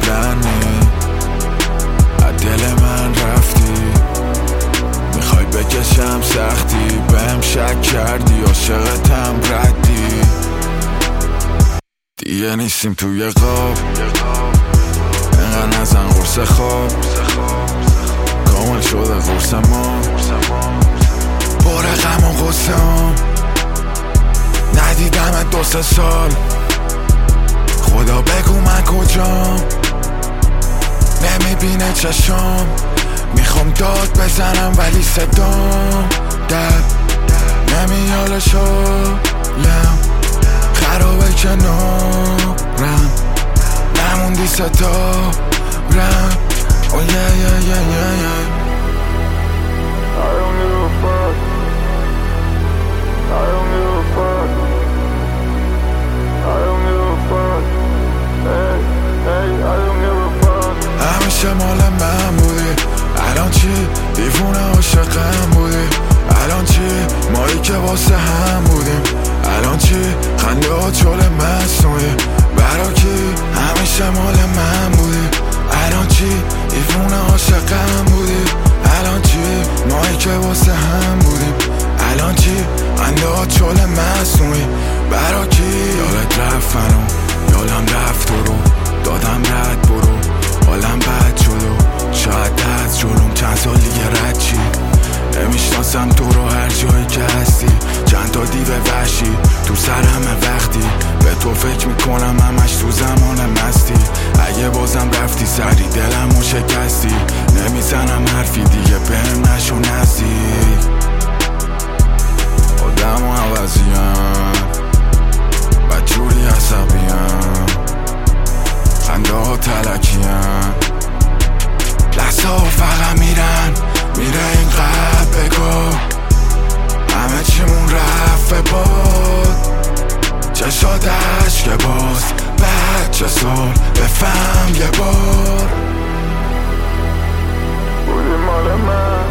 قبلا از دل من رفتی، میخوای بکشم سختی، بهم شک کردی، عاشقتم ردی، دیگه نیستیم توی قاب، اینقدر نزن قرص خواب، کامل شده قرص ما، باره غم و غصه هم، ندیدمت 2-3 سال، خدا بگو من کجام، نمیبینه چشام، میخوام داد بزنم ولی صدام در نمیاله شایم، خرابه کنارم، نموندی ستارم. Oh yeah yeah yeah yeah yeah. I don't give a fuck. I don't give a fuck. I don't give a fuck. Hey, hey, I don't give a fuck. همیشه مال من بودی، الان چی؟ دیوونه عاشقم بودی، الان چی؟ مایی که واسه هم بودیم، الان چی؟ خنده ها چول مصنوعی برا کی؟ همیشه مال من بودی، الان چی؟ دیوونه عاشقم بودی، الان چی؟ مایی که واسه هم بودیم، الان چی؟ خنده ها چول مصنوعی برا کی؟ یادت رفت منو، یادم رفت تو رو، دادم رد برو، حالم بد شد و شاید از جلوم چند سال دیگه رد چی، نمیشناسم تو رو هر جایی که هستی، چند تا دیو وحشی تو سرمه وقتی به تو فکر میکنم همش تو زمان مستی، اگه بازم رفتی سری دلمو شکستی، نمیزنم حرفی دیگه بهم نشو نزدیک، آدم و عوضیم بدجوری عصبیم، خنده ها تلکیم، لحظه ها فقط میره این قلب بگو، همه چیمون رفت به باد، چشات عشق باز بچه سال بفهم یه بار، بودی مال من،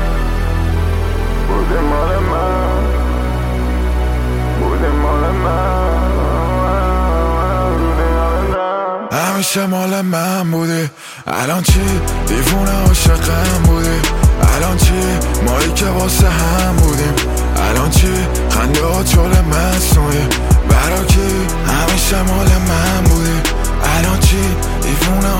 بودی مال من، بودی مال من، بودی مال من. همیشه مال من بودی، الان چی؟ دیوونه عاشقم بودی، الان چی؟ مایی که واسه هم بودیم، الان چی؟ خنده ها چول مصنوعی برا کی؟ همیشه مال من بودی، الان چی؟ دیوونه